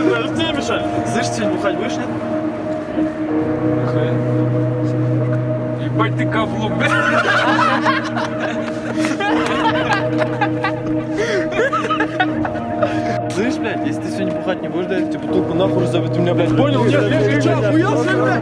Подожди, Миша. Слышь, сегодня бухать будешь, нет? Ебать ты каблук, блядь. Слышь, блядь, если ты сегодня бухать не будешь, да, я типа тупо нахуй разобью, ты меня, блядь, понял? Нет, ты охуелся, блядь?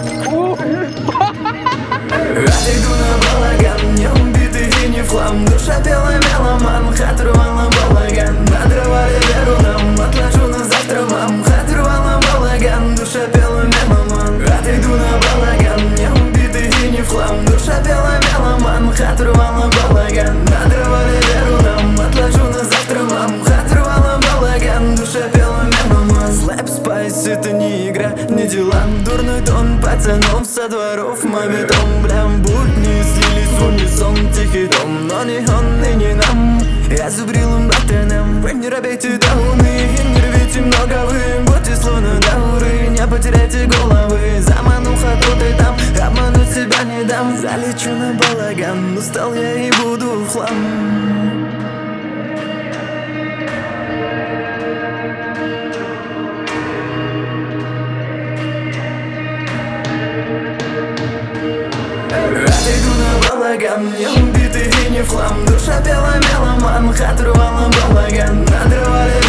Я иду на балаган, не убитый и не флам. Душа белый меломан, хат рвала балаган. Надрывали веру нам, отложу на завтра вам. Хат рвала балаган, душа белый меломан. Я иду на балаган, не убитый и не флам. Душа белый меломан, хат рвала балаган. Надрывали веру нам, отложу на завтра вам. Хат рвала балаган, душа белый меломан. Слэп спайс, это не игра, не дела. Дурной тон пацанов со дворов, мавитон, блям, будни слились в унисон. Тихий дом, но не он и не нам. Я зубрилым братаном, вы не робейте дауны, не рвите много вы, будьте словно дауры, не потеряйте головы. Замануха тут и там, обмануть себя не дам. Залечу на балаган, устал я и буду в хлам. Я иду на балаган, не убитый и не в хлам. Душа белая меломан, хат рвала балаган. Надрывали